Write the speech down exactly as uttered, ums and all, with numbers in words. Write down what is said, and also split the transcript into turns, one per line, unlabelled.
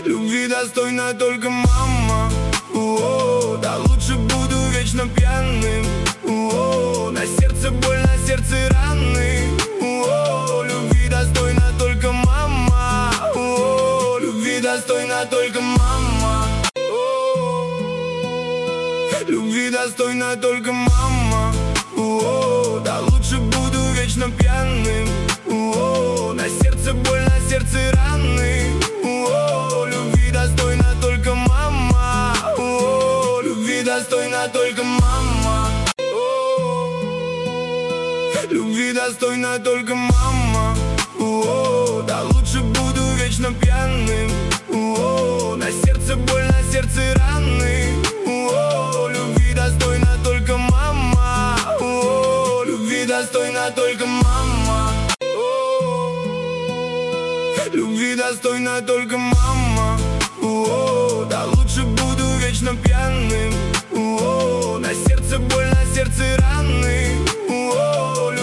Любви достойна только мама. О, да лучше буду вечно пьяным. О, на сердце боль, на сердце раны. О, любви достойна только мама. О, любви достойна только мама. Любви достойна только мама. О, да лучше буду вечно пьяным. О, на сердце боль, на сердце раны. О, любви достойна только мама. О, любви достойна только мама. Любви достойна только мама. О, да лучше буду вечно пьяным. О, на сердце боль, на сердце раны. О, любви достойна только мама. О, любви достойна только мама. Любви достойна только мама. О, да лучше буду вечно пьяным. О, на сердце боль, на сердце раны.